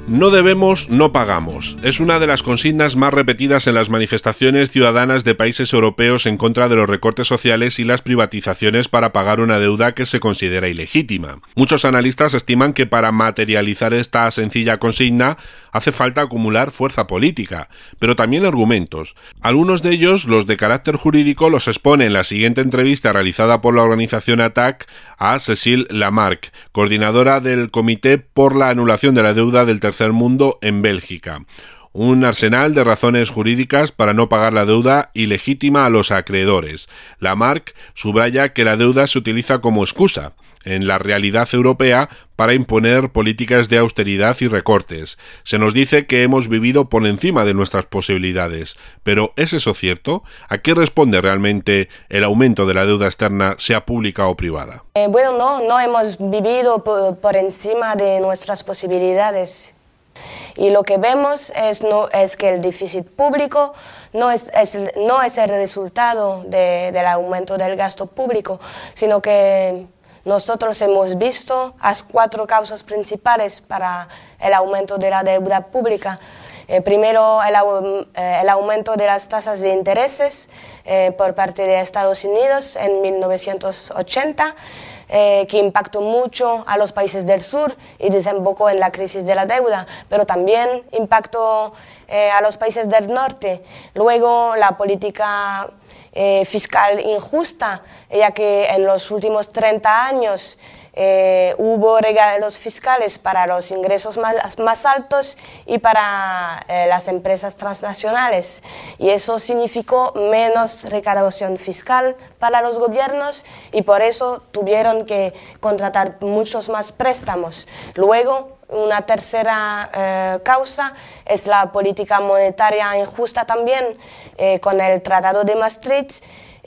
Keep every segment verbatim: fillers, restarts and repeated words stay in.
No debemos, no pagamos. Es una de las consignas más repetidas en las manifestaciones ciudadanas de países europeos en contra de los recortes sociales y las privatizaciones para pagar una deuda que se considera ilegítima. Muchos analistas estiman que para materializar esta sencilla consigna hace falta acumular fuerza política, pero también argumentos. Algunos de ellos, los de carácter jurídico, los expone en la siguiente entrevista realizada por la organización A T A C a Cécile Lamarque, coordinadora del Comité por la Anulación de la Deuda del Tercer Mundo en Bélgica. Un arsenal de razones jurídicas para no pagar la deuda ilegítima a los acreedores. Lamarque subraya que la deuda se utiliza como excusa en la realidad europea para imponer políticas de austeridad y recortes. Se nos dice que hemos vivido por encima de nuestras posibilidades, pero ¿es eso cierto? ¿A qué responde realmente el aumento de la deuda externa, sea pública o privada? Eh, bueno, no, no hemos vivido por, por encima de nuestras posibilidades. Y lo que vemos es, no, es que el déficit público no es, es, no es el resultado de, del aumento del gasto público, sino que nosotros hemos visto las cuatro causas principales para el aumento de la deuda pública. Eh, primero, el, eh, el aumento de las tasas de intereses eh, por parte de Estados Unidos en mil novecientos ochenta, eh, que impactó mucho a los países del sur y desembocó en la crisis de la deuda, pero también impactó eh, a los países del norte. Luego, la política Eh, fiscal injusta, ya que en los últimos treinta años eh, hubo regalos fiscales para los ingresos más, más altos y para eh, las empresas transnacionales, y eso significó menos recaudación fiscal para los gobiernos y por eso tuvieron que contratar muchos más préstamos. Luego, una tercera eh, causa es la política monetaria injusta también. Eh, con el Tratado de Maastricht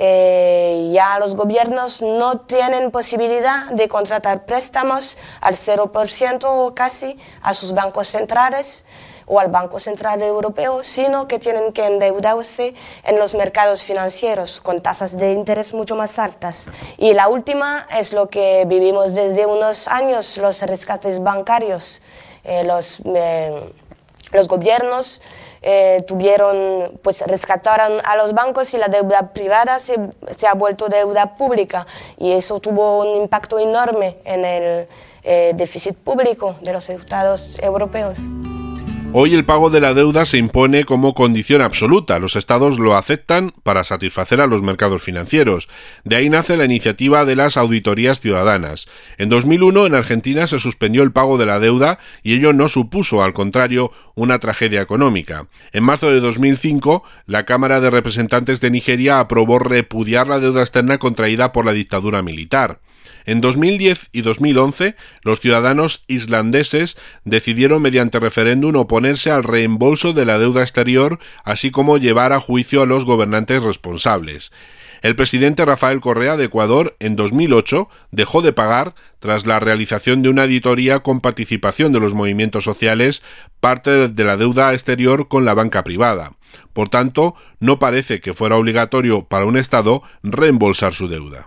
eh, ya los gobiernos no tienen posibilidad de contratar préstamos al cero por ciento o casi a sus bancos centrales o al Banco Central Europeo, sino que tienen que endeudarse en los mercados financieros con tasas de interés mucho más altas. Y la última es lo que vivimos desde unos años, los rescates bancarios. Eh, los, eh, los gobiernos eh, tuvieron, pues rescataron a los bancos y la deuda privada se, se ha vuelto deuda pública, y eso tuvo un impacto enorme en el eh, déficit público de los Estados europeos. Hoy el pago de la deuda se impone como condición absoluta. Los estados lo aceptan para satisfacer a los mercados financieros. De ahí nace la iniciativa de las auditorías ciudadanas. En dos mil uno en Argentina se suspendió el pago de la deuda y ello no supuso, al contrario, una tragedia económica. En marzo de dos mil cinco, la Cámara de Representantes de Nigeria aprobó repudiar la deuda externa contraída por la dictadura militar. En dos mil diez y dos mil once, los ciudadanos islandeses decidieron mediante referéndum oponerse al reembolso de la deuda exterior, así como llevar a juicio a los gobernantes responsables. El presidente Rafael Correa de Ecuador, en dos mil ocho, dejó de pagar, tras la realización de una auditoría con participación de los movimientos sociales, parte de la deuda exterior con la banca privada. Por tanto, no parece que fuera obligatorio para un Estado reembolsar su deuda.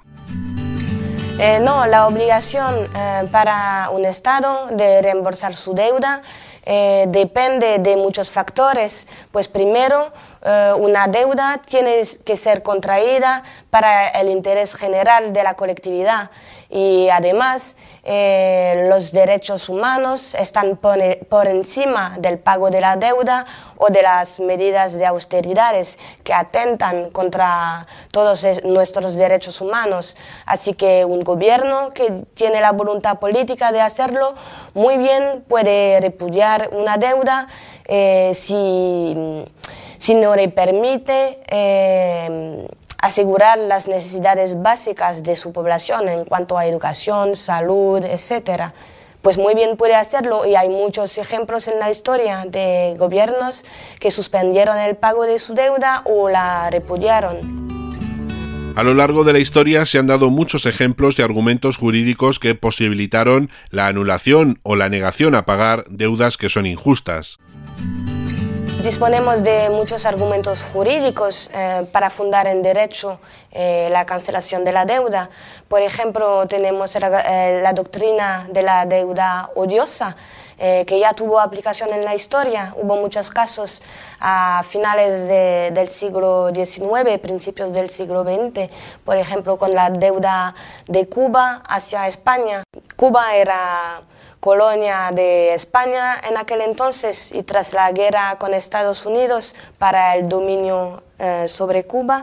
Eh, no, la obligación eh, para un Estado de reembolsar su deuda eh, depende de muchos factores. Pues primero, eh, una deuda tiene que ser contraída para el interés general de la colectividad, y además eh, los derechos humanos están por, por encima del pago de la deuda o de las medidas de austeridades que atentan contra todos nuestros derechos humanos. Así que un gobierno que tiene la voluntad política de hacerlo, muy bien puede repudiar una deuda eh, si, si no le permite eh, asegurar las necesidades básicas de su población en cuanto a educación, salud, etcétera. Pues muy bien puede hacerlo, y hay muchos ejemplos en la historia de gobiernos que suspendieron el pago de su deuda o la repudiaron. A lo largo de la historia se han dado muchos ejemplos de argumentos jurídicos que posibilitaron la anulación o la negación a pagar deudas que son injustas. disponemos de muchos argumentos jurídicos eh, para fundar en derecho eh, la cancelación de la deuda. Por ejemplo, tenemos la, eh, la doctrina de la deuda odiosa, eh, que ya tuvo aplicación en la historia. Hubo muchos casos a finales de, del siglo diecinueve, principios del siglo veinte, por ejemplo, con la deuda de Cuba hacia España. Cuba era colonia de España en aquel entonces, y tras la guerra con Estados Unidos para el dominio eh, sobre Cuba,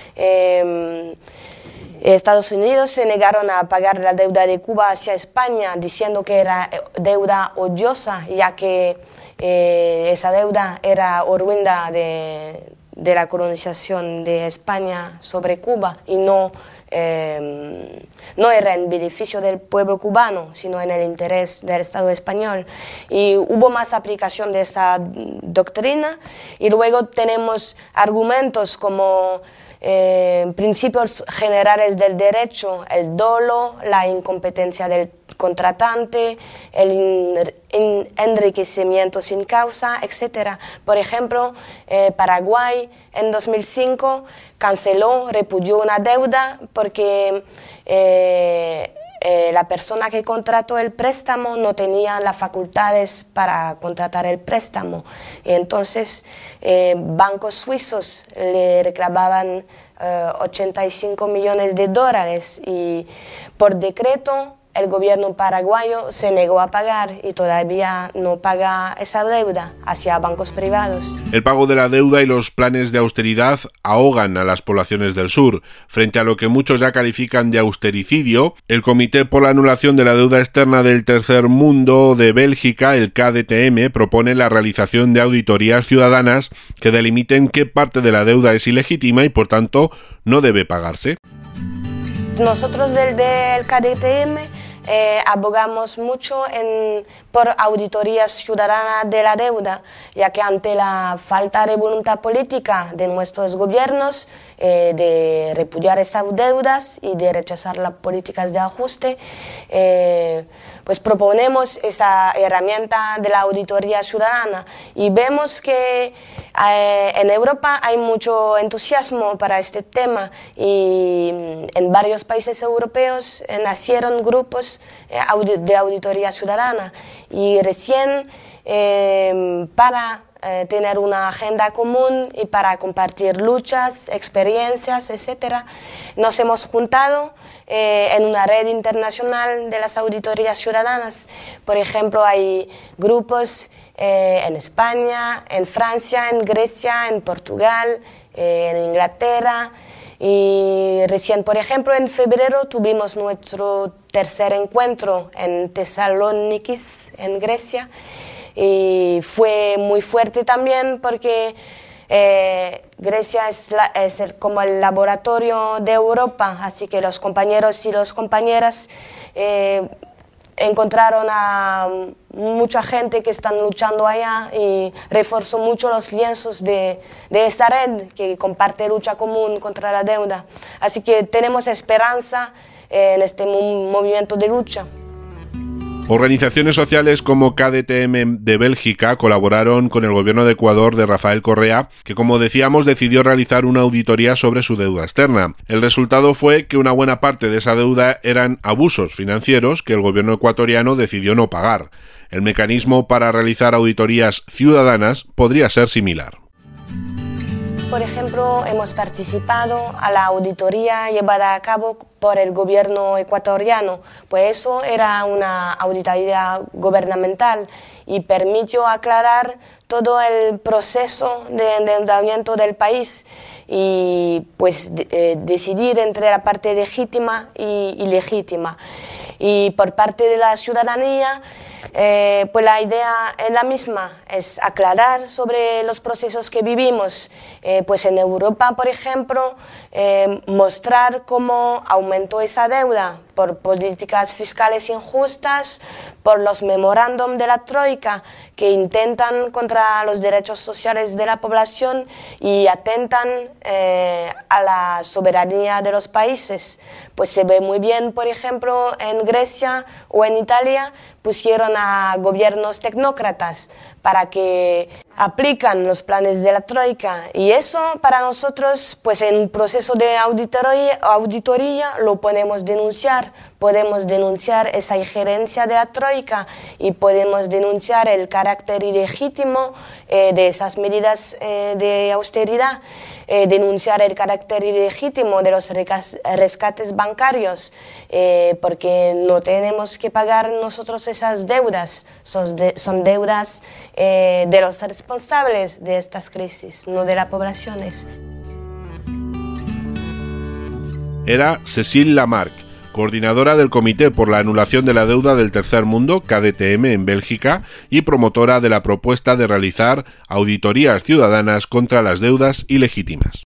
eh, Estados Unidos se negaron a pagar la deuda de Cuba hacia España, diciendo que era deuda odiosa, ya que eh, esa deuda era oriunda de, de la colonización de España sobre Cuba y no Eh, no era en beneficio del pueblo cubano, sino en el interés del Estado español. Y hubo más aplicación de esa doctrina, y luego tenemos argumentos como eh, principios generales del derecho, el dolo, la incompetencia del contratante, el enriquecimiento sin causa, etcétera. Por ejemplo, eh, Paraguay en dos mil cinco canceló, repudió una deuda porque eh, eh, la persona que contrató el préstamo no tenía las facultades para contratar el préstamo. Y entonces eh, bancos suizos le reclamaban eh, ochenta y cinco millones de dólares, y por decreto el gobierno paraguayo se negó a pagar y todavía no paga esa deuda hacia bancos privados. El pago de la deuda y los planes de austeridad ahogan a las poblaciones del sur. Frente a lo que muchos ya califican de austericidio, el Comité por la Anulación de la Deuda Externa del Tercer Mundo de Bélgica, el K D T M, propone la realización de auditorías ciudadanas que delimiten qué parte de la deuda es ilegítima y, por tanto, no debe pagarse. Nosotros del, del K D T M Eh, abogamos mucho en, por auditorías ciudadanas de la deuda, ya que ante la falta de voluntad política de nuestros gobiernos eh, de repudiar esas deudas y de rechazar las políticas de ajuste, eh, pues proponemos esa herramienta de la auditoría ciudadana, y vemos que eh, en Europa hay mucho entusiasmo para este tema, y en varios países europeos eh, nacieron grupos de auditoría ciudadana, y recién eh, para eh, tener una agenda común y para compartir luchas, experiencias, etcétera, nos hemos juntado eh, en una red internacional de las auditorías ciudadanas. Por ejemplo, hay grupos eh, en España, en Francia, en Grecia, en Portugal, eh, en Inglaterra. Y recién, por ejemplo, en febrero tuvimos nuestro tercer encuentro en Tesalónicos, en Grecia, y fue muy fuerte también porque eh, Grecia es, la, es el, como el laboratorio de Europa, así que los compañeros y las compañeras eh, encontraron a mucha gente que están luchando allá, y reforzó mucho los lienzos de, de esta red que comparte lucha común contra la deuda. Así que tenemos esperanza en este movimiento de lucha. Organizaciones sociales como K D T M de Bélgica colaboraron con el gobierno de Ecuador de Rafael Correa, que, como decíamos, decidió realizar una auditoría sobre su deuda externa. El resultado fue que una buena parte de esa deuda eran abusos financieros que el gobierno ecuatoriano decidió no pagar. El mecanismo para realizar auditorías ciudadanas podría ser similar. Por ejemplo, hemos participado a la auditoría llevada a cabo por el gobierno ecuatoriano, pues eso era una auditoría gubernamental y permitió aclarar todo el proceso de endeudamiento del país y pues eh, decidir entre la parte legítima y ilegítima. Y por parte de la ciudadanía, eh, pues la idea es la misma, es aclarar sobre los procesos que vivimos. Eh, pues en Europa, por ejemplo, eh, mostrar cómo aumentó esa deuda por políticas fiscales injustas, por los memorándum de la Troika que intentan contra los derechos sociales de la población y atentan eh, a la soberanía de los países. Pues se ve muy bien, por ejemplo, en Grecia o en Italia pusieron a gobiernos tecnócratas para que aplican los planes de la Troika, y eso para nosotros, pues en un proceso de auditoría, auditoría lo podemos denunciar, podemos denunciar esa injerencia de la Troika y podemos denunciar el carácter ilegítimo eh, de esas medidas eh, de austeridad, eh, denunciar el carácter ilegítimo de los rescates bancarios, eh, porque no tenemos que pagar nosotros esas deudas, son, de, son deudas eh, de los responsables de estas crisis, no de las poblaciones. Era Cécile Lamarque, coordinadora del Comité por la Anulación de la Deuda del Tercer Mundo, K D T M, en Bélgica, y promotora de la propuesta de realizar auditorías ciudadanas contra las deudas ilegítimas.